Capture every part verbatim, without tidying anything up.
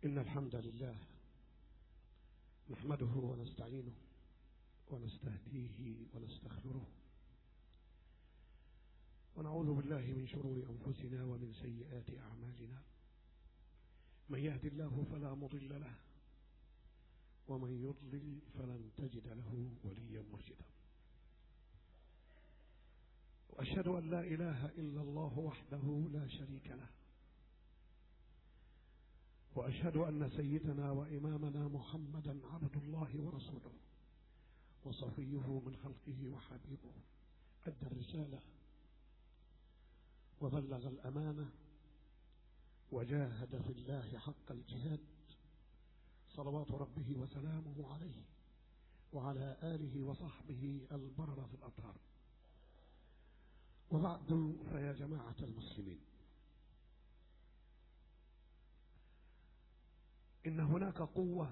إن الحمد لله نحمده ونستعينه ونستهديه ونستغفره ونعوذ بالله من شرور أنفسنا ومن سيئات أعمالنا. من يهد الله فلا مضل له ومن يضلل فلن تجد له وليا مرشدا. وأشهد أن لا إله إلا الله وحده لا شريك له، وأشهد أن سيدنا وإمامنا محمدا عبد الله ورسوله وصفيه من خلقه وحبيبه، أدى الرسالة وبلغ الأمانة وجاهد في الله حق الجهاد، صلوات ربه وسلامه عليه وعلى آله وصحبه البررة الأطهار. وبعد، فيا جماعة المسلمين، إن هناك قوة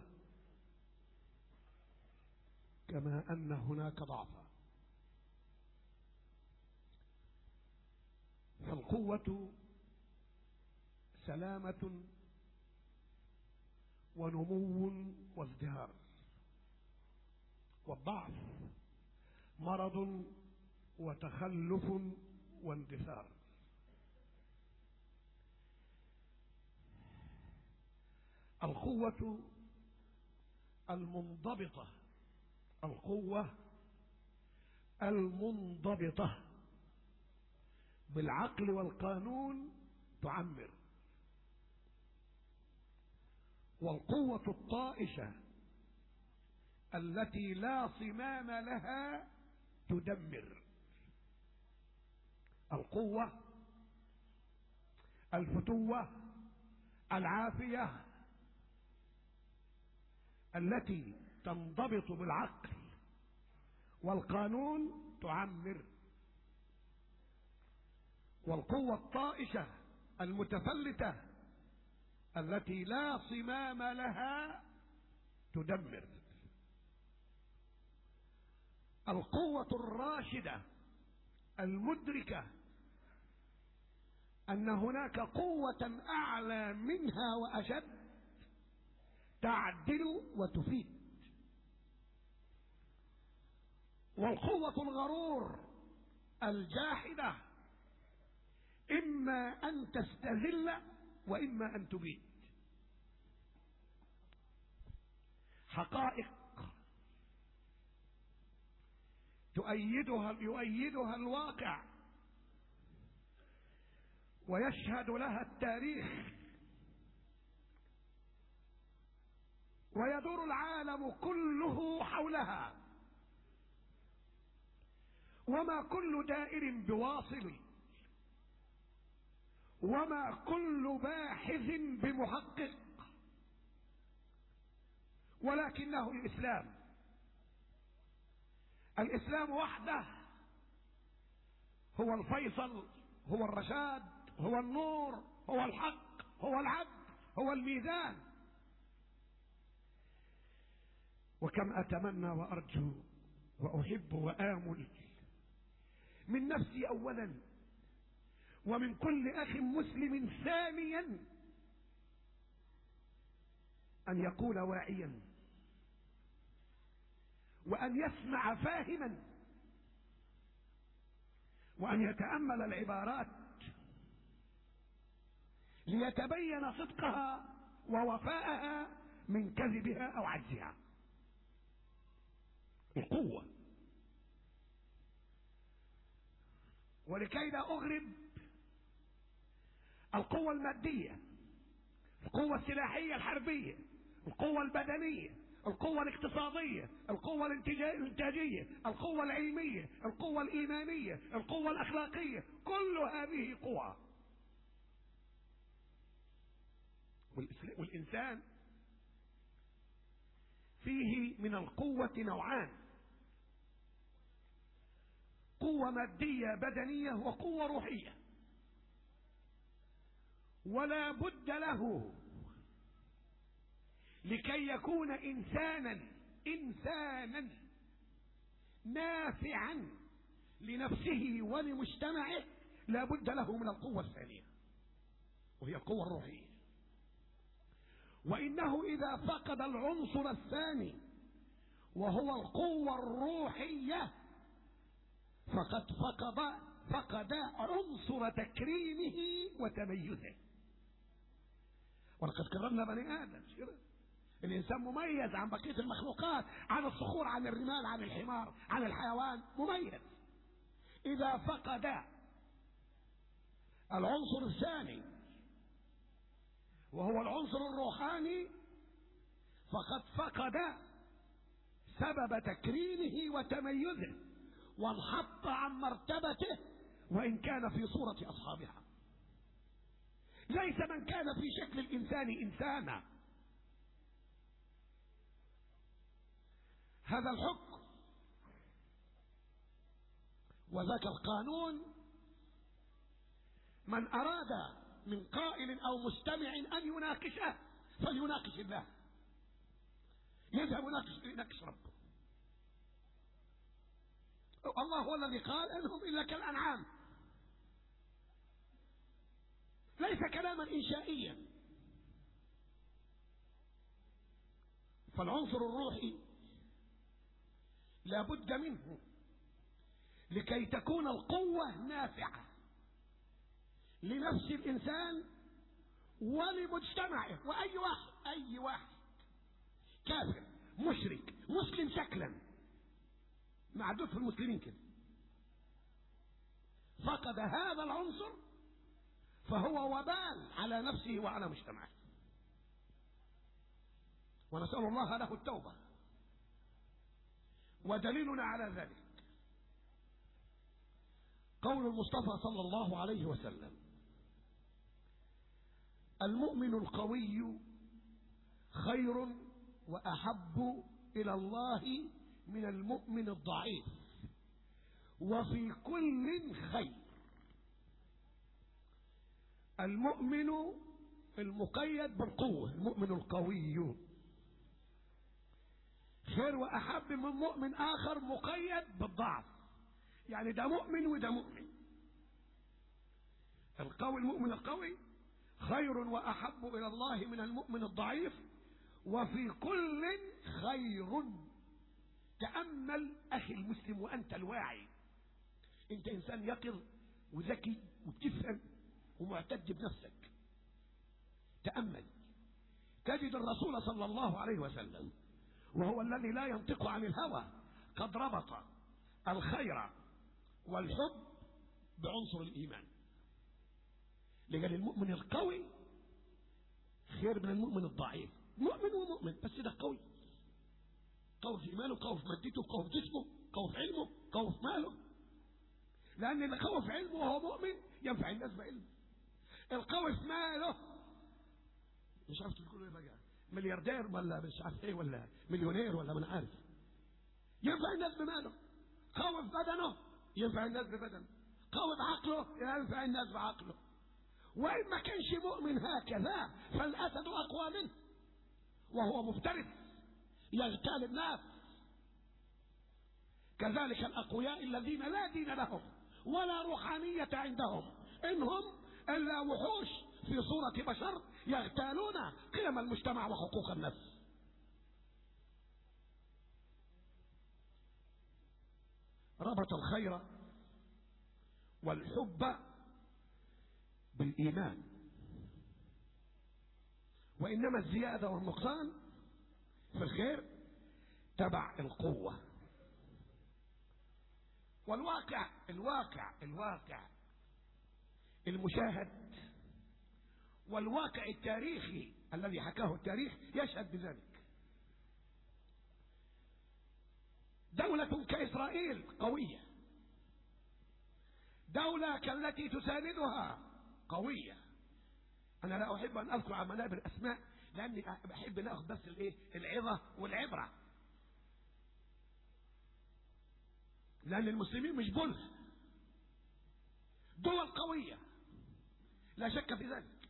كما أن هناك ضعفا. فالقوة سلامة ونمو وازدهار، والضعف مرض وتخلف واندثار. القوة المنضبطة القوة المنضبطة بالعقل والقانون تعمر، والقوة الطائشة التي لا صمام لها تدمر. القوة الفتوة العافية التي تنضبط بالعقل والقانون تعمر، والقوة الطائشة المتفلتة التي لا صمام لها تدمر. القوة الراشدة المدركة أن هناك قوة أعلى منها وأشد تعدل وتفيد. والقوة الغرور الجاحدة إما أن تستذل وإما أن تبيد. حقائق تؤيدها يؤيدها الواقع ويشهد لها التاريخ، ويدور العالم كله حولها، وما كل دائر بواصل، وما كل باحث بمحقق، ولكنه الإسلام. الإسلام وحده هو الفيصل، هو الرشاد، هو النور، هو الحق، هو العدل، هو الميزان. وكم أتمنى وأرجو وأحب وآمل من نفسي أولا ومن كل أخ مسلم ثانيا أن يقول واعيا، وأن يسمع فاهما، وأن يتأمل العبارات ليتبين صدقها ووفاءها من كذبها أو عجزها. القوة. ولكي لا أغرب، القوة المادية، القوة السلاحية الحربية، القوة البدنية، القوة الاقتصادية، القوة الانتاجية، القوة العلمية، القوة الإيمانية، القوة الأخلاقية، كل هذه قوى. والإنسان فيه من القوة نوعان: قوة مادية بدنية وقوة روحية. ولا بد له لكي يكون إنسانا إنسانا نافعا لنفسه ولمجتمعه، لا بد له من القوة الثانية، وهي القوة الروحية. وإنه إذا فقد العنصر الثاني وهو القوة الروحية فقد فقد فقد عنصر تكريمه وتميزه. ولقد كرمنا بني آدم. الإنسان مميز عن بقية المخلوقات، عن الصخور، عن الرمال، عن الحمار، عن الحيوان، مميز. إذا فقد العنصر الثاني وهو العنصر الروحاني فقد فقد سبب تكريمه وتميزه، وانحط عن مرتبته وإن كان في صورة أصحابها. ليس من كان في شكل الإنسان إنسانا. هذا الحكم وذاك القانون من أراد من قائل أو مستمع أن يناقشه فليناقش الله، يذهب يناقش يناقش ربه. الله هو الذي قال إنهم إلا كالأنعام، ليس كلاما إنشائيا. فالعنصر الروحي لا بد منه لكي تكون القوة نافعة لنفس الإنسان ولمجتمعه. وأي واحد أي واحد كافر مشرك مسلم شكلا معدود في المسلمين كده فقد هذا العنصر فهو وبال على نفسه وعلى مجتمعه، ونسأل الله له التوبة. ودليلنا على ذلك قول المصطفى صلى الله عليه وسلم: المؤمن القوي خير وأحب إلى الله من المؤمن الضعيف وفي كل خير. المؤمن المقيد بالقوة، المؤمن القوي، خير وأحب من مؤمن آخر مقيد بالضعف. يعني ده مؤمن وده مؤمن. القوي المؤمن القوي خير وأحب إلى الله من المؤمن الضعيف وفي كل خير. تأمل أخي المسلم وأنت الواعي، أنت إنسان يقظ وذكي وبتفهم ومعتد بنفسك. تأمل تجد الرسول صلى الله عليه وسلم وهو الذي لا ينطق عن الهوى قد ربط الخير والحب بعنصر الإيمان. لقال المؤمن القوي خير من المؤمن الضعيف. مؤمن ومؤمن بس ده قوي، قوي في إيمانه، قوي في مادته، قوي في جسمه، قوي في علمه، قوي في ماله. لأن اللي قوي في علمه وهو مؤمن ينفع الناس بعلمه. القوي في ماله مش عارف تقول ايه بقى، ملياردير ولا مش عارف ايه ولا مليونير ولا من عارف، ينفع الناس بماله. قوي في بدنه ينفع الناس ببدنه، قوي بعقله ينفع الناس بعقله. وإن ما كانش مؤمن هكذا فالأسد أقوى منه وهو مفترس يغتال الناس. كذلك الأقوياء الذين لا دين لهم ولا روحانية عندهم إنهم إلا وحوش في صورة بشر يغتالون قيم المجتمع وحقوق النفس. ربط الخير والحب بالإيمان، وإنما الزيادة والنقصان في الخير تبع القوة. والواقع الواقع الواقع المشاهد والواقع التاريخي الذي حكاه التاريخ يشهد بذلك. دولة كإسرائيل قوية، دولة كالتي تساندها قوية. أنا لا أحب أن أذكر على منابر الأسماء لأني بحب نأخذ بس الإيه العظة والعبرة، لأن المسلمين مش بله، دول قوية لا شك في ذلك.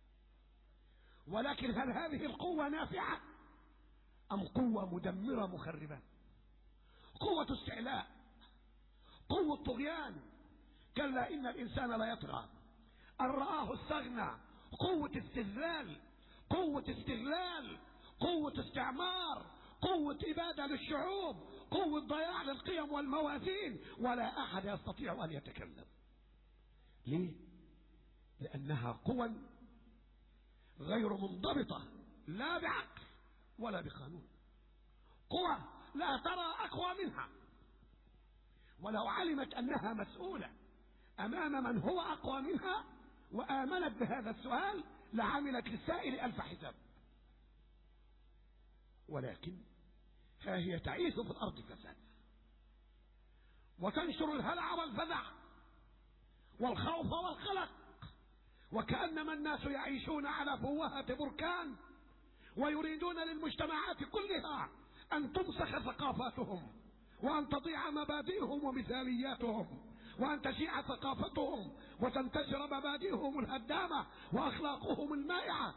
ولكن هل هذه القوة نافعة أم قوة مدمرة مخربة؟ قوة استعلاء، قوة طغيان. كلا إن الإنسان لا يطغى أن رآه استغنى. قوة استذلال، قوة استغلال، قوة استعمار، قوة إبادة للشعوب، قوة ضياع للقيم والموازين، ولا أحد يستطيع أن يتكلم. ليه؟ لأنها قوى غير منضبطة، لا بعقل ولا بقانون، قوى لا ترى أقوى منها، ولو علمت أنها مسؤولة أمام من هو أقوى منها وآمنت بهذا السؤال لعملت للسائل ألف حساب. ولكن ها هي تعيش في الأرض فساد، وتنشر الهلع والفزع والخوف والقلق، وكأنما الناس يعيشون على فوهة بركان، ويريدون للمجتمعات كلها أن تمسخ ثقافاتهم، وأن تضيع مبادئهم ومثالياتهم، وأن تشيع ثقافتهم وتنتشر مبادئهم الهدامة وأخلاقهم المائعة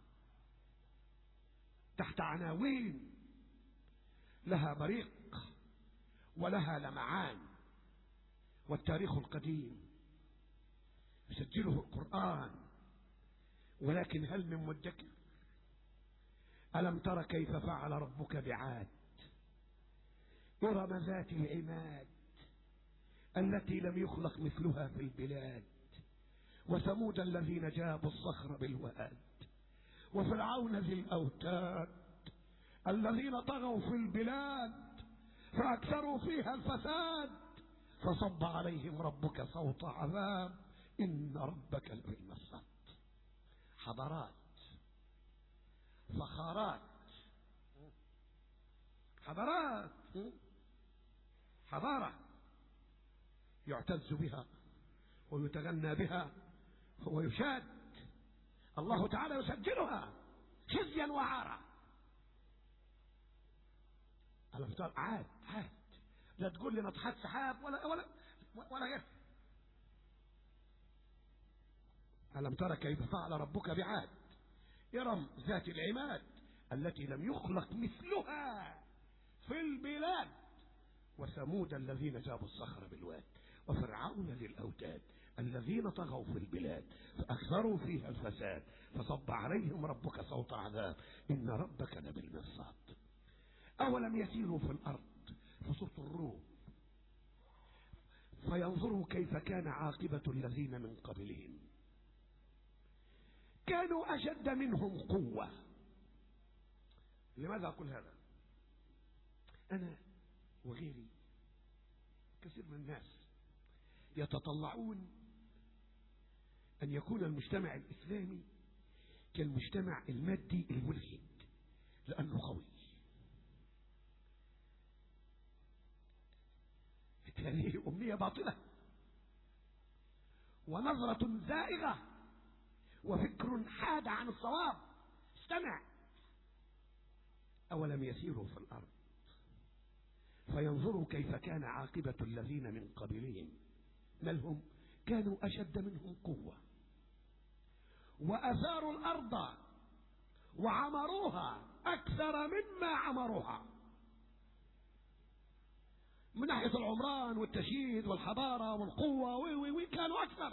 تحت عناوين لها بريق ولها لمعان. والتاريخ القديم يسجله القرآن، ولكن هل من مدكر؟ ألم تر كيف فعل ربك بعاد إرم ذات العماد التي لم يخلق مثلها في البلاد، وثمود الذين جابوا الصخر بالواد، وفرعون ذي الأوتاد الذين طغوا في البلاد فأكثروا فيها الفساد، فصب عليهم ربك صوت عذاب إن ربك لبالمرصاد. حضارات، فخارات، حضارات، حضارة يعتز بها ويتغنى بها ويشاد، الله تعالى يسجلها خزيا وعارا. ألم تر عاد عاد، لا تقول لي نطحات سحاب ولا ولا ولا غير. ألم تر كيف فعل ربك بعاد إرم ذات العماد التي لم يخلق مثلها في البلاد، وثمود الذين جابوا الصخر بالواد، وفرعون ذي الأوتاد الذين طغوا في البلاد فأكثروا فيها الفساد، فصب عليهم ربك صوت عذاب إن ربك لبالمرصاد. أولم يسيروا في الأرض، في سورة الروم، فينظروا كيف كان عاقبة الذين من قبلهم كانوا أشد منهم قوة. لماذا أقول هذا؟ أنا وغيري كثير من الناس يتطلعون أن يكون المجتمع الإسلامي كالمجتمع المادي الملحد لأنه قوي. هذه أمنية باطلة ونظرة زائغة وفكر حاد عن الصواب. استمع. أولم يسيروا في الأرض فينظروا كيف كان عاقبة الذين من قبلهم بل هم كانوا أشد منهم قوة وأثاروا الأرض وعمروها أكثر مما عمروها من ناحية العمران والتشييد والحضارة والقوة وي وي وي كانوا أكثر.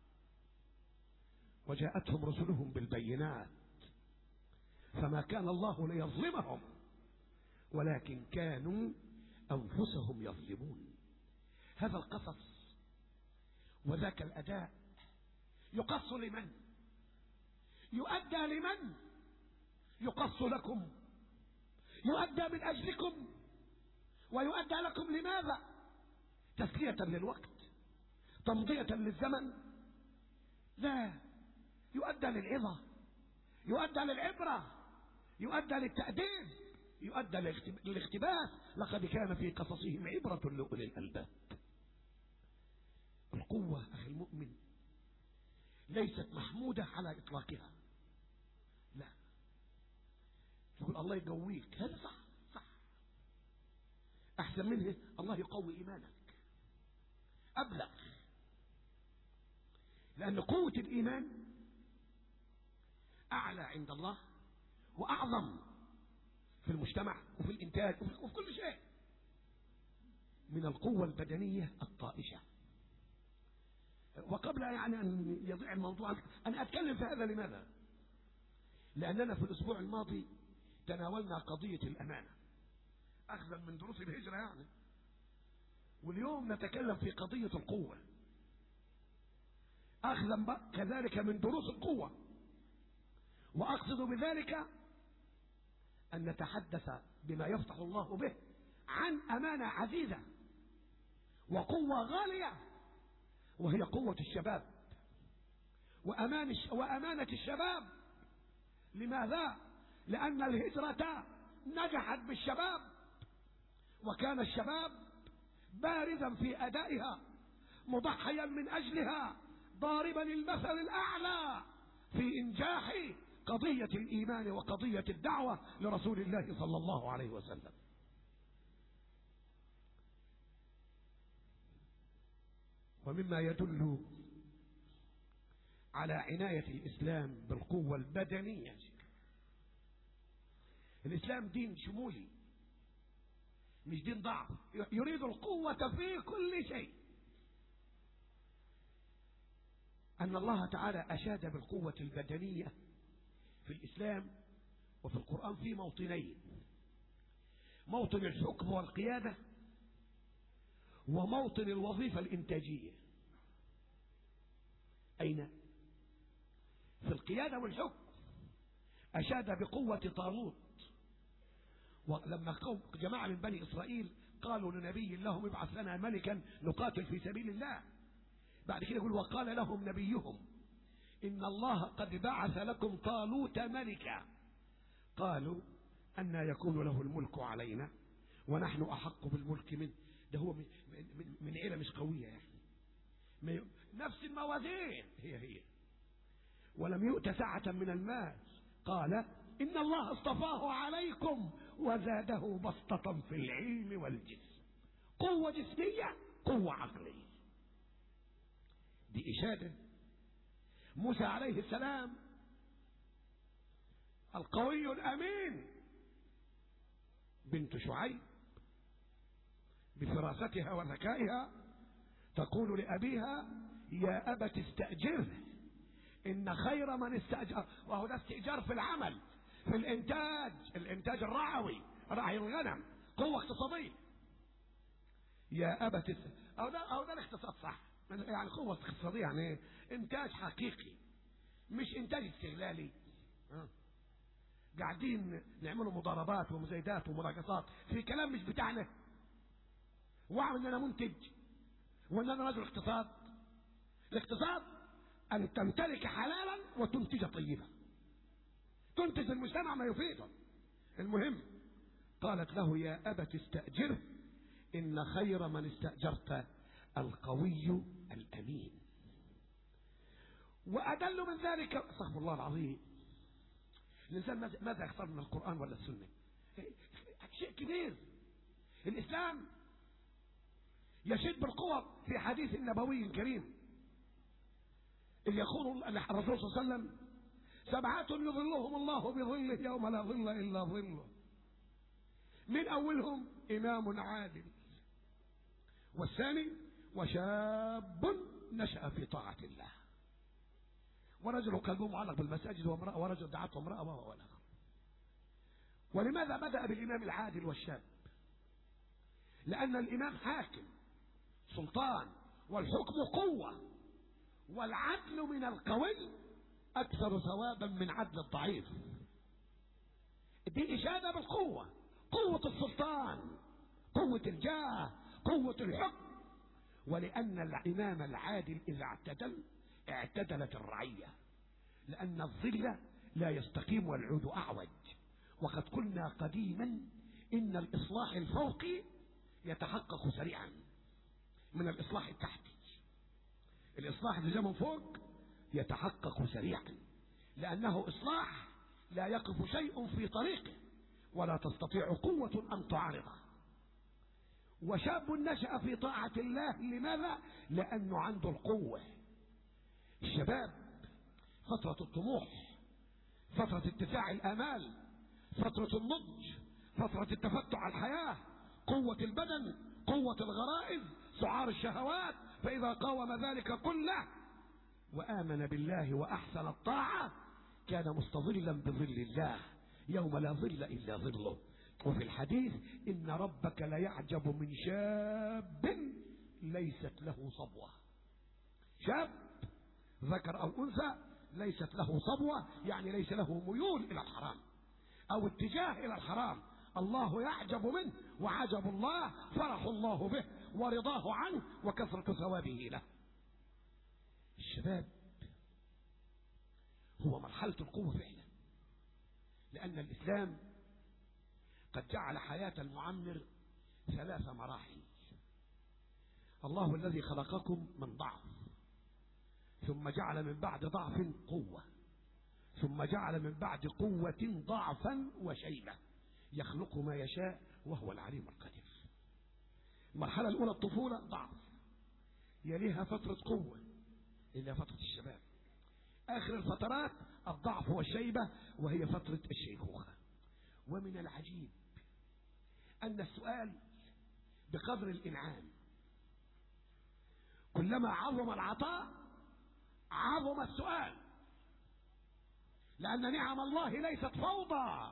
وجاءتهم رسلهم بالبينات فما كان الله ليظلمهم ولكن كانوا أنفسهم يظلمون. هذا القصص وذاك الأداء يقص لمن؟ يؤدى لمن؟ يقص لكم، يؤدى من أجلكم، ويؤدى لكم لماذا؟ تسلية للوقت، تمضية للزمن؟ لا، يؤدى للعظة، يؤدى للعبرة، يؤدى للتأديب، يؤدى للاختباس. لقد كان في قصصهم عبرة لأولي الألباب. القوة أخي المؤمن ليست محمودة على إطلاقها، لا. تقول الله يقويك، هذا صح صح، أحسن منه الله يقوي إيمانك، أبلغ. لأن قوة الإيمان أعلى عند الله وأعظم في المجتمع وفي الإنتاج وفي كل شيء من القوة البدنية الطائشة. وقبل يعني أن يضيع الموضوع أنا أتكلم في هذا لماذا؟ لأننا في الأسبوع الماضي تناولنا قضية الأمانة أخذا من دروس الهجرة يعني، واليوم نتكلم في قضية القوة أخذا كذلك من دروس القوة. وأقصد بذلك أن نتحدث بما يفتح الله به عن أمانة عزيزة وقوة غالية، وهي قوة الشباب وأمان وأمانة الشباب. لماذا؟ لأن الهجرة نجحت بالشباب، وكان الشباب بارزا في أدائها، مضحيا من أجلها، ضاربا المثل الأعلى في إنجاح قضية الإيمان وقضية الدعوة لرسول الله صلى الله عليه وسلم. ومما يدل على عناية الإسلام بالقوة البدنية، الإسلام دين شمولي مش دين ضعف، يريد القوة في كل شيء. أن الله تعالى أشاد بالقوة البدنية في الإسلام وفي القرآن في موطنين: موطن الحكم والقيادة، وموطن الوظيفة الإنتاجية. أين؟ في القيادة والحكم أشاد بقوة طالوت، ولما جماعة من بني إسرائيل قالوا لنبي لهم ابعث لنا ملكا نقاتل في سبيل الله، بعد كده يقول وقال لهم نبيهم إن الله قد بعث لكم طالوت ملكا، قالوا أن يكون له الملك علينا ونحن أحق بالملك منه. ده هو من, من, من عيلة مش قوية يعني، نفس الموازين هي هي، ولم يؤت سعة من المال، قال إن الله اصطفاه عليكم وزاده بسطة في العلم والجسم. قوة جسمية، قوة عقلية. دي إشادة. موسى عليه السلام القوي الأمين، بنت شعيب بفراستها وذكائها تقول لأبيها يا أبت استأجره إن خير من استأجر، وهو ده استئجار في العمل، في الإنتاج، الإنتاج الرعوي، رعي الغنم، قوة اقتصادية. يا أبت أو ده أو ده الاقتصاد صح، يعني قوة اقتصادية يعني إنتاج حقيقي مش إنتاج استغلالي. أه. قاعدين نعملوا مضاربات ومزايدات ومراقصات في كلام مش بتاعنا، واعمل ان انا منتج وان انا رجل اقتصاد. الاقتصاد ان تمتلك حلالا وتنتج طيبا، تنتج المجتمع ما يفيده. المهم قالت له يا أبت استأجره إن خير من استأجرت القوي الأمين. وأدل من ذلك استغفر الله العظيم، الإنسان ماذا يختار من القرآن ولا السنة؟ شيء كبير. الإسلام يشد بالقوة في حديث النبوي الكريم اللي يقول الرسول صلى الله عليه وسلم سبعة يظلهم الله بظله يوم لا ظل إلا ظله، من أولهم إمام عادل، والثاني وشاب نشأ في طاعة الله، ورجل قلبه معلق بالمساجد، وامرأة ورجل دعته امرأة وهو الآخر. ولماذا بدأ بالإمام العادل والشاب؟ لأن الإمام حاكم سلطان، والحكم قوة، والعدل من القوي أكثر ثوابا من عدل الضعيف. دي إشادة بالقوة، قوة السلطان، قوة الجاه، قوة الحكم. ولأن الإمام العادل إذا اعتدل اعتدلت الرعية، لأن الظل لا يستقيم والعود أعوج. وقد قلنا قديما إن الإصلاح الفوقي يتحقق سريعا من الإصلاح التحتي. الإصلاح اللي جاء من فوق يتحقق سريعا، لأنه إصلاح لا يقف شيء في طريقه ولا تستطيع قوة أن تعارضه. وشاب نشأ في طاعة الله، لماذا؟ لأنه عنده القوة. الشباب فترة الطموح، فترة اتساع الآمال، فترة النضج، فترة التفتح على الحياة، قوة البدن، قوة الغرائز، سعار الشهوات. فإذا قاوم ذلك كله وآمن بالله وأحسن الطاعة كان مستظلا بظل الله يوم لا ظل إلا ظله. وفي الحديث إن ربك ليعجب من شاب ليست له صبوة. شاب ذكر أو أنثى ليست له صبوة، يعني ليس له ميول إلى الحرام أو اتجاه إلى الحرام، الله يعجب منه، وعجب الله فرح الله به ورضاه عنه وكثرة ثوابه له. الشباب هو مرحلة القوة فعلا، لأن الإسلام قد جعل حياة المعمر ثلاث مراحل. الله الذي خلقكم من ضعف، ثم جعل من بعد ضعف قوة، ثم جعل من بعد قوة ضعفا وشيبة، يخلق ما يشاء وهو العليم القدير. المرحلة الأولى الطفولة ضعف، يليها فترة قوة إلى فترة الشباب، آخر الفترات الضعف والشيبة وهي فترة الشيخوخة. ومن العجيب أن السؤال بقدر الإنعام، كلما عظم العطاء عظم السؤال، لأن نعم الله ليست فوضى.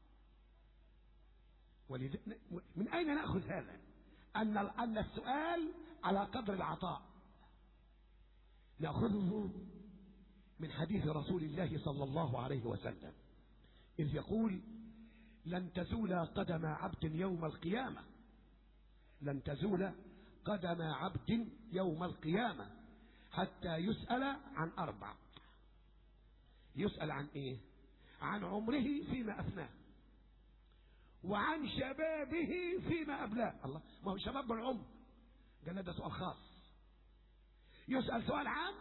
من أين نأخذ هذا؟ أن أن السؤال على قدر العطاء. نأخذه من حديث رسول الله صلى الله عليه وسلم إذ يقول: لن تزول قدم عبد يوم القيامة، لن تزول قدم عبد يوم القيامة حتى يسأل عن أربع. يسأل عن إيه؟ عن عمره فيما أفناه، وعن شبابه فيما أبلاه. الله، ما هو شباب بالعمر، قال ده سؤال خاص. يسأل سؤال عام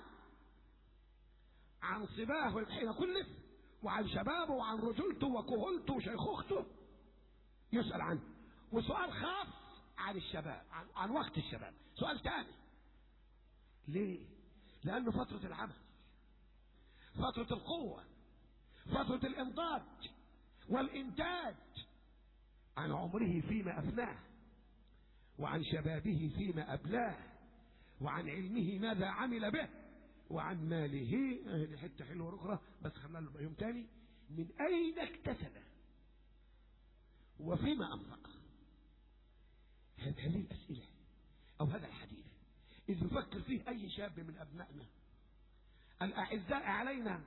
عن صباه حين كلف، وعن شبابه وعن رجولته وكهولته وشيخوخته يسأل عنه. وسؤال خاص عن الشباب، عن, عن وقت الشباب، سؤال ثاني. ليه؟ لأنه فترة العمل، فترة القوة، فترة الإنضاج والإنتاج. عن عمره فيما أفناه، وعن شبابه فيما أبلاه، وعن علمه ماذا عمل به، وعن ماله. حتة حلوة أخرى بس خلنا له يوم تاني: من أين اكتسبه وفيما أنفقه. هذه الأسئلة أو هذا الحديث إذ يفكر فيه أي شاب من أبنائنا الأعزاء علينا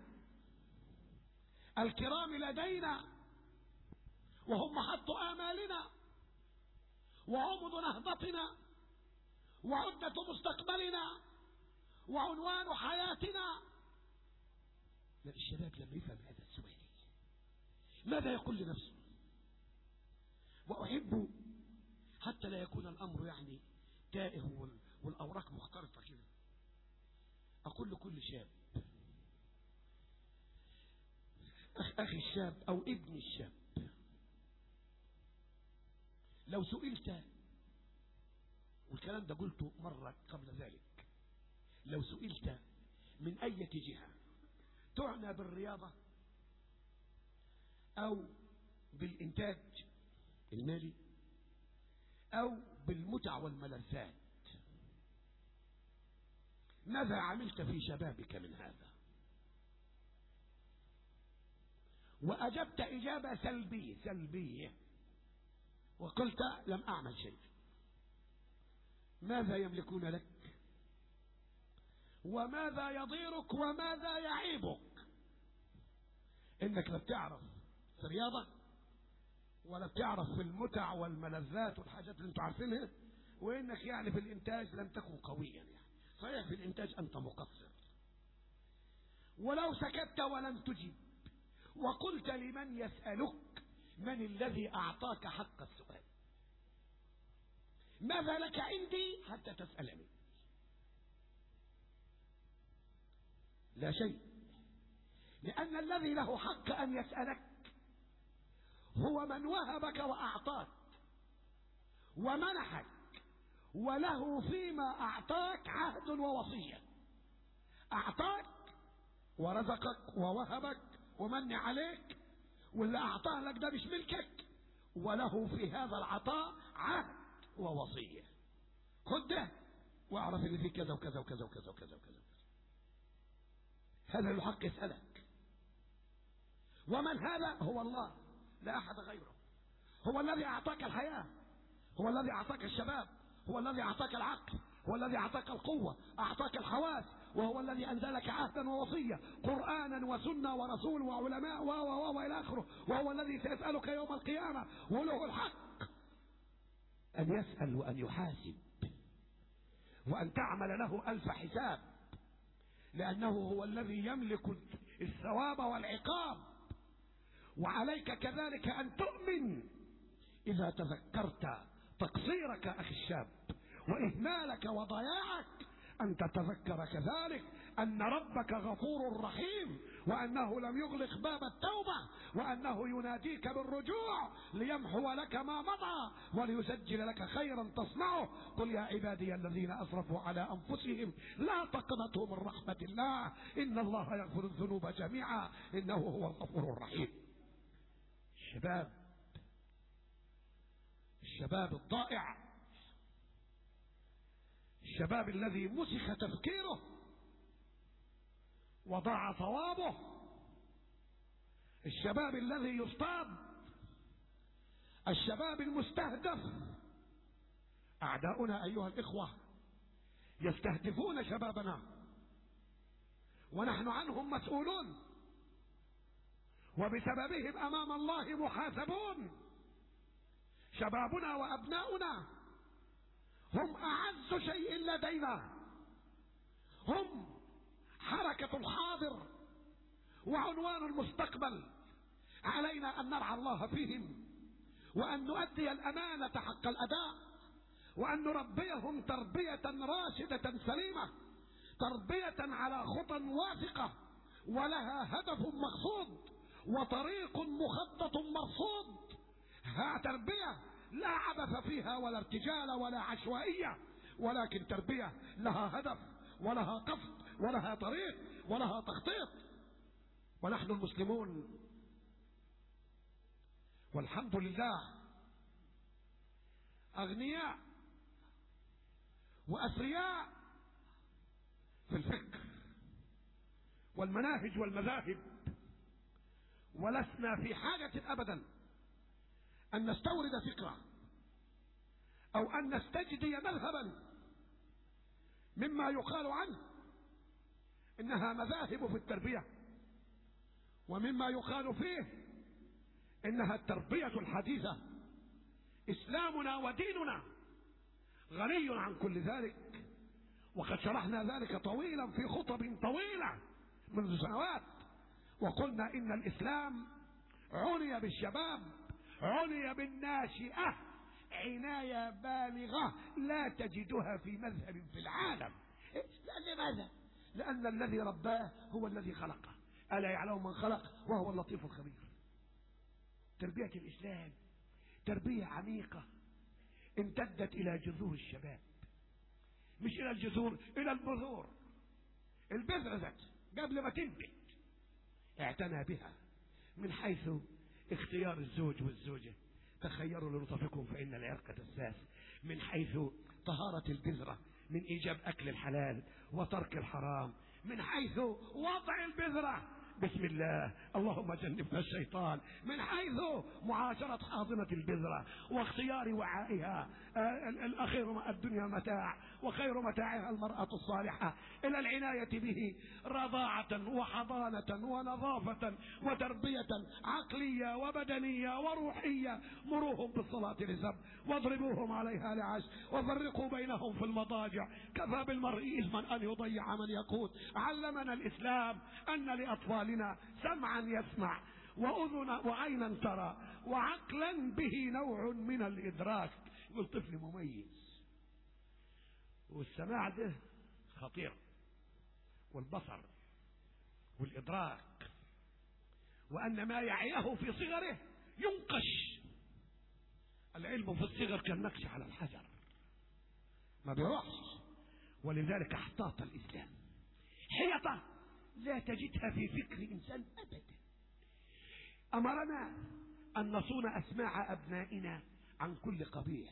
الكرام لدينا، وهم محط آمالنا وعمد نهضتنا وعدة مستقبلنا وعنوان حياتنا. لا، الشباب لما يفهم هذا السؤال ماذا يقول لنفسه؟ وأحب حتى لا يكون الأمر يعني تائه والأوراق مختلطة كده، أقول لكل شاب، أخي الشاب أو ابن الشاب، لو سئلت، والكلام ده قلته مرة قبل ذلك، لو سئلت من أي جهة تعنى بالرياضة أو بالإنتاج المالي أو بالمتع والملذات، ماذا عملت في شبابك من هذا؟ وأجبت إجابة سلبية سلبية وقلت لم أعمل شيء، ماذا يملكون لك؟ وماذا يضيرك وماذا يعيبك؟ إنك لا بتعرف في الرياضة ولا بتعرف في المتع والملذات والحاجات اللي انتوا عارفينها، وإنك يعني في الإنتاج لم تكن قويا. يعني صحيح في الإنتاج أنت مقصر، ولو سكت ولم تجب وقلت لمن يسألك: من الذي أعطاك حق السؤال؟ ماذا لك عندي حتى تسألني؟ لا شيء، لأن الذي له حق أن يسألك هو من وهبك وأعطاك ومنحك، وله فيما أعطاك عهد ووصية. أعطاك ورزقك ووهبك ومن عليك، واللي أعطاه لك ده مش ملكك، وله في هذا العطاء عهد ووصية. خد ده واعرف ان فيه كذا وكذا وكذا وكذا وكذا وكذا. هذا له حق يسألك. ومن هذا؟ هو الله، لا أحد غيره. هو الذي أعطاك الحياة، هو الذي أعطاك الشباب، هو الذي أعطاك العقل، هو الذي أعطاك القوة، أعطاك الحواس، وهو الذي أنزلك عهدا ووصية، قرآنا وسنة ورسول وعلماء و و وإلى آخره، وهو الذي سيسألك يوم القيامة، وله الحق أن يسأل وأن يحاسب وأن تعمل له ألف حساب، لأنه هو الذي يملك الثواب والعقاب. وعليك كذلك أن تؤمن إذا تذكرت تقصيرك أخي الشاب وإهمالك وضياعك، أن تتذكر كذلك أن ربك غفور رحيم، وأنه لم يغلق باب التوبة، وأنه يناديك بالرجوع ليمحو لك ما مضى وليسجل لك خيرا تصنعه. قل يا عبادي الذين أسرفوا على أنفسهم لا تقنطوا من رحمة الله إن الله يغفر الذنوب جميعا إنه هو الغفور الرحيم. الشباب، الشباب الضائع، الشباب الذي مسخ تفكيره وضاع ثوابه، الشباب الذي يصطاد، الشباب المستهدف. أعداؤنا أيها الإخوة يستهدفون شبابنا ونحن عنهم مسؤولون، وبسببهم أمام الله محاسبون. شبابنا وأبناؤنا هم أعز شيء لدينا، هم حركة الحاضر وعنوان المستقبل. علينا أن نرعى الله فيهم، وأن نؤدي الأمانة حق الأداء، وأن نربيهم تربية راشدة سليمة، تربية على خطى واثقة ولها هدف مقصود وطريق مخطط مرصود. ها تربية لا عبث فيها ولا ارتجال ولا عشوائية، ولكن تربية لها هدف ولها قصد ولها طريق ولها تخطيط. ونحن المسلمون والحمد لله أغنياء وأثرياء في الفكر والمناهج والمذاهب، ولسنا في حاجة أبدا أن نستورد فكرة أو أن نستجدي مذهبا مما يقال عنه إنها مذاهب في التربية، ومما يقال فيه إنها التربية الحديثة. إسلامنا وديننا غني عن كل ذلك، وقد شرحنا ذلك طويلا في خطب طويلة منذ سنوات، وقلنا إن الإسلام عني بالشباب، عني بالناشئة عناية بالغة لا تجدها في مذهب في العالم. لماذا؟ لأن الذي رباه هو الذي خلقه، ألا يعلم من خلق وهو اللطيف الخبير. تربية الإسلام تربية عميقة امتدت إلى جذور الشباب، مش إلى الجذور، إلى البذور. البذرة ذات قبل ما تنبت اعتنى بها، من حيث اختيار الزوج والزوجة، تخيروا لنطفكم فإن العرق دساس، من حيث طهارة البذرة من إيجاب أكل الحلال وترك الحرام، من حيث وضع البذرة بسم الله اللهم جنبنا الشيطان، من حيث معاشرة حاضنة البذرة واختيار وعائها. الأخير الدنيا متاع وخير متاعها المرأة الصالحة، إلى العناية به رضاعة وحضانة ونظافة وتربية عقلية وبدنية وروحية. مروهم بالصلاة لسبع واضربوهم عليها لعشر وفرقوا بينهم في المضاجع، كفى بالمرء إثما أن يضيع من يقود. علمنا الإسلام أن لأطفالنا سمعا يسمع وأذنا وعينا ترى وعقلا به نوع من الإدراك. يقول طفل مميز، والسماع ده خطير، والبصر والإدراك، وأن ما يعيه في صغره ينقش. العلم في الصغر كالنقش على الحجر، ما بيروحش. ولذلك احتاط الإسلام حيطة لا تجدها في فكر إنسان أبدا. أمرنا أن نصون أسماع أبنائنا عن كل قبيح،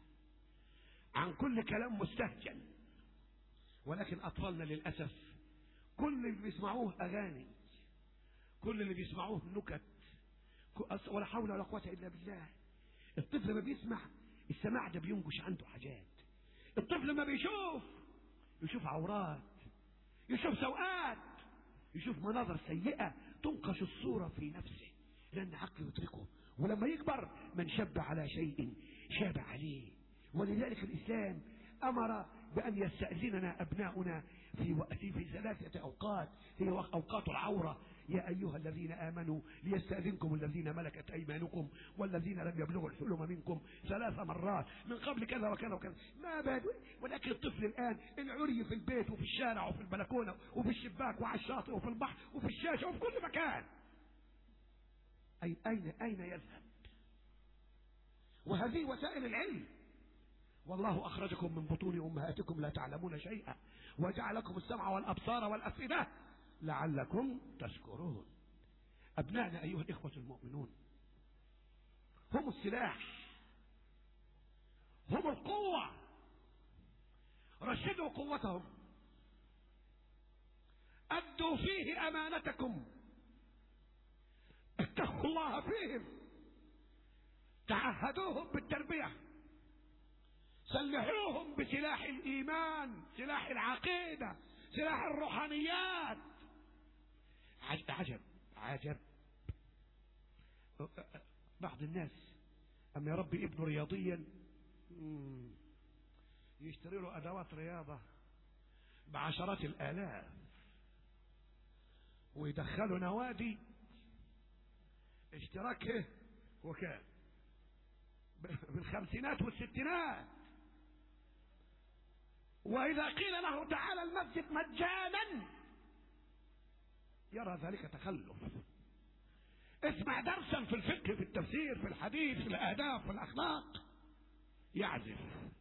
عن كل كلام مستهجن. ولكن أطفالنا للأسف كل اللي بيسمعوه أغاني، كل اللي بيسمعوه نكت ولا حول ولا قوة إلا بالله. الطفل ما بيسمع السماع ده بينقش عنده حاجات. الطفل ما بيشوف يشوف عورات، يشوف سوءات، يشوف مناظر سيئة تنقش الصورة في نفسه لأن عقله يدركه. ولما يكبر من شب على شيء شاب عليه. ولذلك الإسلام أمر بأن يستأذننا أبناؤنا في وقت في ثلاثة أوقات هي أوقات العورة. يا أيها الذين آمنوا ليستأذنكم الذين ملكت أيمانكم والذين لم يبلغوا الحلم منكم ثلاث مرات من قبل كذا وكذا وكذا. ما بادئ. ولكن الطفل الآن العري في البيت وفي الشارع وفي البلكونة وفي الشباك وعلى الشاطئ وفي البحر وفي الشاشة وفي كل مكان. أين أين أين يذهب؟ وهذه وسائل العلم. والله أخرجكم من بطون أمهاتكم لا تعلمون شيئا وجعلكم السمع والأبصار والأفئدة لعلكم تشكرون. أبنائنا أيها الإخوة المؤمنون هم السلاح، هم القوة. رشدوا قوتهم، أدوا فيه أمانتكم، اتقوا الله فيهم، تعهدوهم بالتربية، سلحوهم بسلاح الإيمان، سلاح العقيدة، سلاح الروحانيات. عجب عجب بعض الناس أما يربي ابنه رياضيا يشتري له أدوات رياضة بعشرات الآلاف ويدخله نوادي اشتراكه وكان بالخمسينات والستينات. وإذا قيل له تعالى المسجد مجانا يرى ذلك تخلف. اسمع درسا في الفقه، في التفسير، في الحديث، في الآداب، في الأخلاق، يعزف.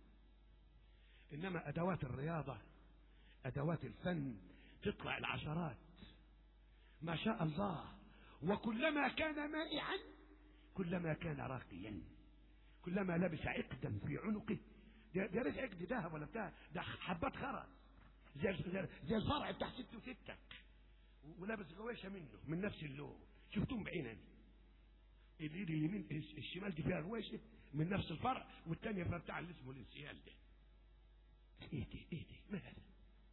إنما أدوات الرياضة، أدوات الفن تطلع العشرات ما شاء الله. وكلما كان مائعا كلما كان راقيا، كلما لبس عقدا في عنقه. ده لابس عقد ذهب ولا بتاع، ده حبات خرز زي زي الفرع بتاع ست وستة، ولابس غويشه منه من نفس اللون. شفتهم بعيني. الايد اليمين الشمال دي فيها غويشه من نفس الفرع، والثانيه فيها بتاع اللي اسمه الانسيال ده. ايه دي ايه دي ما هذا؟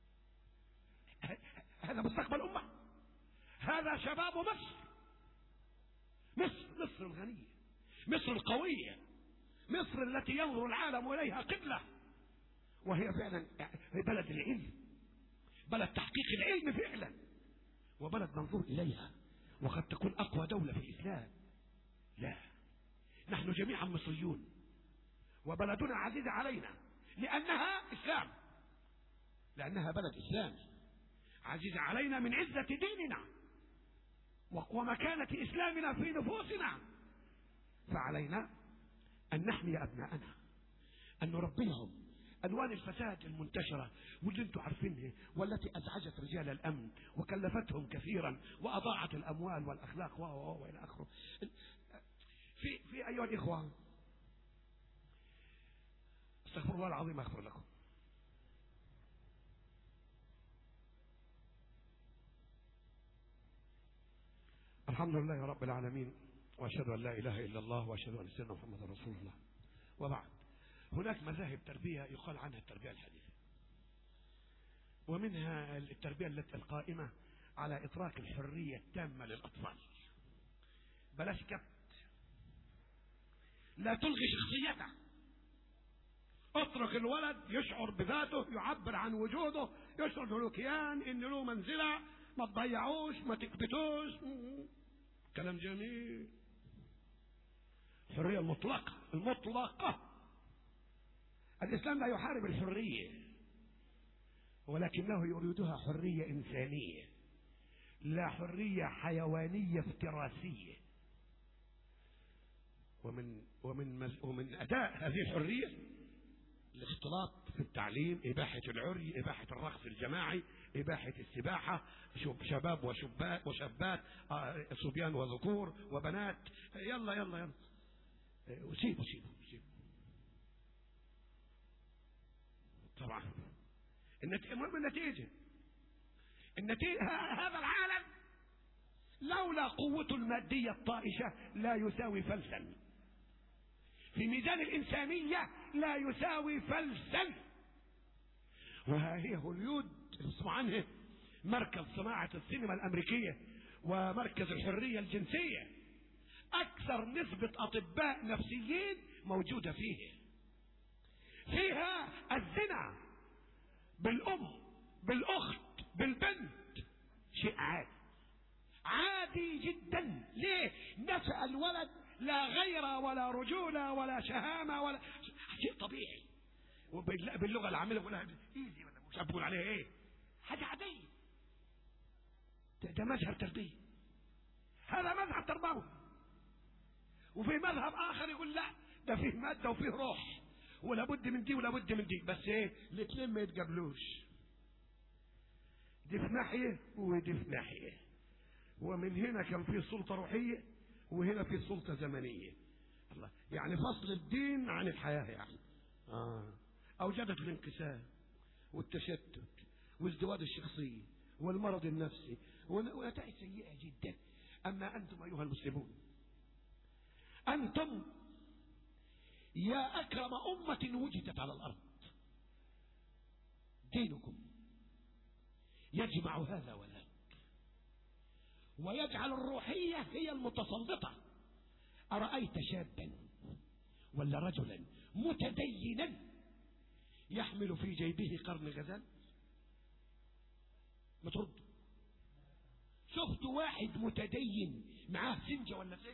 هذا مستقبل امه. هذا شباب مصر. مصر مصر الغنيه، مصر القويه، مصر التي ينظر العالم اليها قبله. وهي فعلا بلد العلم، بلد تحقيق العلم فعلا، وبلد منظور اليها. وقد تكون اقوى دولة في الاسلام. لا، نحن جميعا مصريون وبلدنا عزيزة علينا لانها اسلام، لانها بلد اسلام عزيزة علينا من عزة ديننا ومكانة اسلامنا في نفوسنا. فعلينا ان نحمي ابناءنا، ان نربيهم. ألوان الفساد المنتشرة واللي انتم عارفينها والتي أزعجت رجال الأمن وكلفتهم كثيرا وأضاعت الأموال والأخلاق وإلى آخره. في في أيها الإخوة، استغفر الله العظيم أغفر لكم. الحمد لله رب العالمين، وأشهد أن لا إله إلا الله، وأشهد أن سيدنا محمد رسول الله. وبعد، هناك مذاهب تربية يقال عنها التربية الحديثة، ومنها التربية التي القائمة على إتراك الحرية التامة للأطفال. بلاش كبت، لا تلغي شخصيته، اترك الولد يشعر بذاته، يعبر عن وجوده، يشعر له كيان، إن له منزلة، ما تضيعوش، ما تكبتوش. كلام جميل. الحرية المطلقة المطلقة. الإسلام لا يحارب الحرية، ولكنه يريدها حرية إنسانية، لا حرية حيوانية افتراسية. ومن ومن ومن أداء هذه الحرية الاختلاط في التعليم، إباحة العري، إباحة الرقص الجماعي، إباحة السباحة، شباب وشبات وشابات، صبيان وذكور وبنات. يلا يلا يلا وسيبوا سيبوا سيبوا. طبعا المهم النتيجة، النتيجة هذا العالم لولا قوته المادية الطائشة لا يساوي فلسا، في ميزان الإنسانية لا يساوي فلسا. وها هي هوليود اسمع عنه مركز صناعة السينما الأمريكية ومركز الحرية الجنسية، أكثر نسبة أطباء نفسيين موجودة فيه. فيها الزنا بالأم بالأخت بالبنت شيء عادي عادي جدا. ليه؟ نشأ الولد لا غيرة ولا رجولة ولا شهامة ولا شيء طبيعي، وباللغة العامية بيقولها ايزي ولا مش بقول عليها ايه، حاجة عادية. ده مذهب تربية، هذا مذهب تربوي. وفي مذهب آخر يقول لا ده فيه مادة وفيه روح ولا بد من دي ولا بد من دي، بس ايه الاثنين ما يتقابلوش، دي في ناحية ودي في ناحية. ومن هنا كان في سلطة روحية وهنا في سلطة زمنية. الله يعني فصل الدين عن الحياة يعني آه. أوجدت الانقسام والتشتت وازدواج الشخصية والمرض النفسي ونتائج سيئة جدا. أما أنتم أيها المسلمون، أنتم يا أكرم أمة وجدت على الأرض، دينكم يجمع هذا وذاك ويجعل الروحية هي المتسلطة. أرأيت شابا ولا رجلا متدينا يحمل في جيبه قرن غزال؟ ما ترد. شفت واحد متدين معاه سنجة ولا سيف؟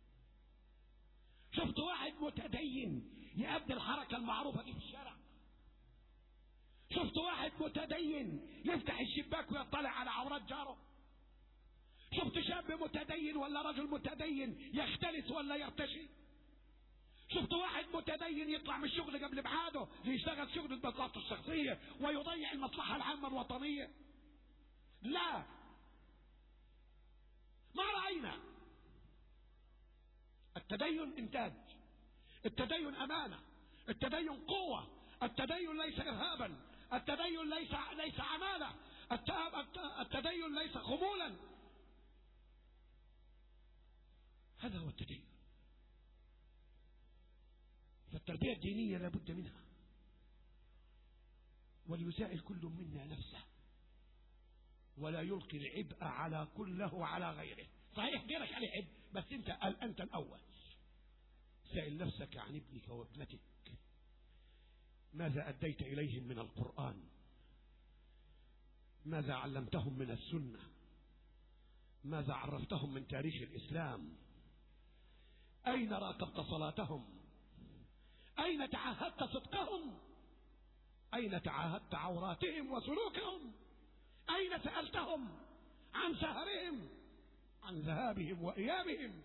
شفت واحد متدين يؤدي الحركة المعروفة دي في الشارع؟ شفت واحد متدين يفتح الشباك ويطلع على عورات جاره؟ شفت شاب متدين ولا رجل متدين يختلس ولا يرتشي؟ شفت واحد متدين يطلع من الشغل قبل ميعاده ليشتغل شغل البساطة الشخصية ويضيع المصلحة العامة الوطنية؟ لا، ما رأينا. التدين إنتاج، التدين أمانة، التدين قوة، التدين ليس إرهابا، التدين ليس ليس عمالة، التدين ليس خمولا. هذا هو التدين. فالتربية الدينية لابد منها، وليسائل كل منا نفسه ولا يلقي العبء على كله على غيره. صحيح غيرك عليه عبء بس انت انت الاول. سائل نفسك عن ابنك وابنتك، ماذا اديت اليهم من القرآن؟ ماذا علمتهم من السنة؟ ماذا عرفتهم من تاريخ الإسلام؟ أين راقبت صلاتهم؟ أين تعاهدت صدقهم؟ أين تعاهدت عوراتهم وسلوكهم؟ أين سألتهم عن سهرهم، عن ذهابهم وإيابهم؟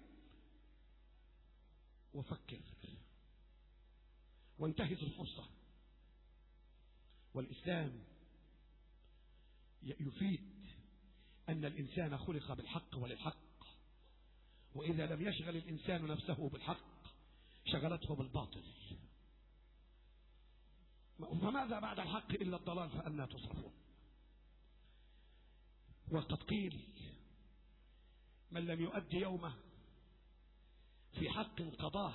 وفكر وانتهز الفرصة. والإسلام يفيد أن الإنسان خلق بالحق وللحق، وإذا لم يشغل الإنسان نفسه بالحق شغلته بالباطل. فماذا بعد الحق إلا الضلال فأنى تصرفون؟ وقد قيل من لم يؤدي يومه في حق قضاه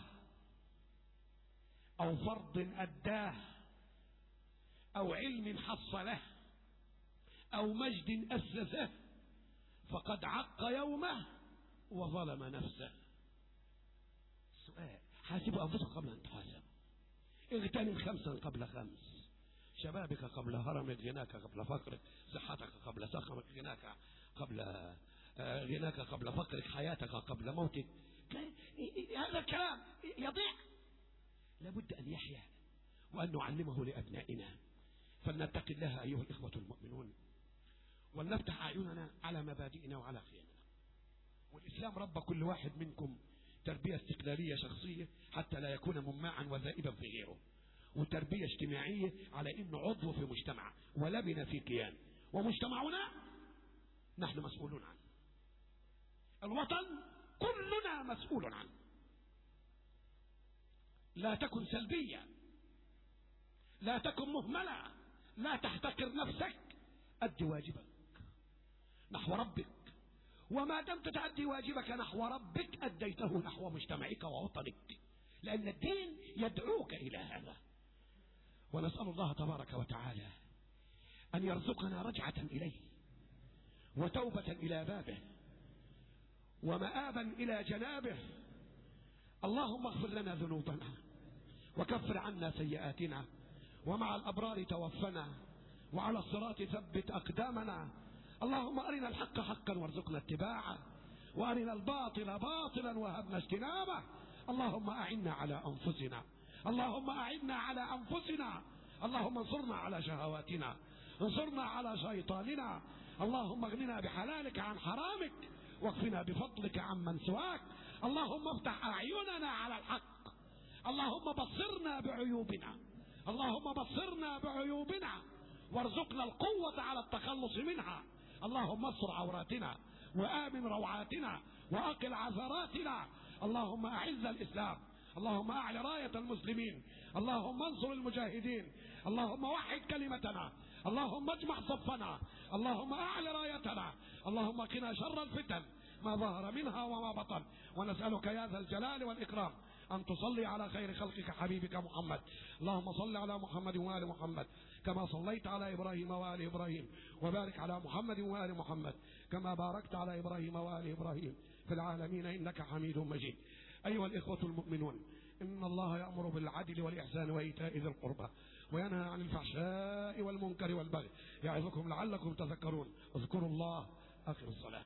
أو فرض أداه أو علم حصله أو مجد أسسه فقد عق يومه وظلم نفسه. السؤال: حاسبوا أنفسكم قبل أن تحاسبوا. اغتنم خمسا قبل خمس: شبابك قبل هرمك، غناك قبل فقرك، صحتك قبل سقمك، غناك قبل غناك قبل فقرك، حياتك قبل موتك. هذا الكلام يضيع. لابد أن يحيا وأن نعلمه لأبنائنا. فلنتق الله أيها الإخوة المؤمنون، ولنفتح أعيننا على مبادئنا وعلى قيمنا. والإسلام رب كل واحد منكم تربية استقلالية شخصية حتى لا يكون مماعا وذائبا في غيره، وتربية اجتماعية على إنه عضو في مجتمع ولبن في كيان، ومجتمعنا نحن مسؤولون عنه. الوطن كلنا مسؤول عنه. لا تكن سلبيا، لا تكن مهملا، لا تحتقر نفسك، أد واجبك نحو ربك وما دمت تؤدي واجبك نحو ربك أديته نحو مجتمعك ووطنك، لأن الدين يدعوك إلى هذا. ونسأل الله تبارك وتعالى أن يرزقنا رجعة إليه وتوبة إلى بابه ومآبا إلى جنابه. اللهم اغفر لنا ذنوبنا وكفر عنا سيئاتنا، ومع الأبرار توفنا، وعلى الصراط ثبت أقدامنا. اللهم أرنا الحق حقا وارزقنا اتباعه، وأرنا الباطل باطلا وهبنا اجتنابه. اللهم أعنا على أنفسنا، اللهم أعنا على أنفسنا، اللهم انصرنا على شهواتنا، انصرنا على شيطاننا. اللهم اغننا بحلالك عن حرامك، واكفنا بفضلك عمن سواك. اللهم افتح أعيننا على الحق، اللهم بصرنا بعيوبنا، اللهم بصرنا بعيوبنا وارزقنا القوة على التخلص منها. اللهم استر عوراتنا وآمن روعاتنا وأقل عثراتنا. اللهم أعز الإسلام، اللهم أعلى راية المسلمين، اللهم انصر المجاهدين، اللهم وحد كلمتنا، اللهم اجمع صفنا، اللهم أعلى رايتنا. اللهم قنا شر الفتن ما ظهر منها وما بطن. ونسألك يا ذا الجلال والإكرام أن تصلي على خير خلقك حبيبك محمد. اللهم صل على محمد وآل محمد كما صليت على إبراهيم وآل إبراهيم، وبارك على محمد وآل محمد كما باركت على إبراهيم وآل إبراهيم في العالمين إنك حميد مجيد. أيها الإخوة المؤمنون، إن الله يأمر بالعدل والإحسان وإيتاء ذي القربى وينهى عن الفحشاء والمنكر والبغي يعظكم لعلكم تذكرون. اذكروا الله. آخر الصلاة.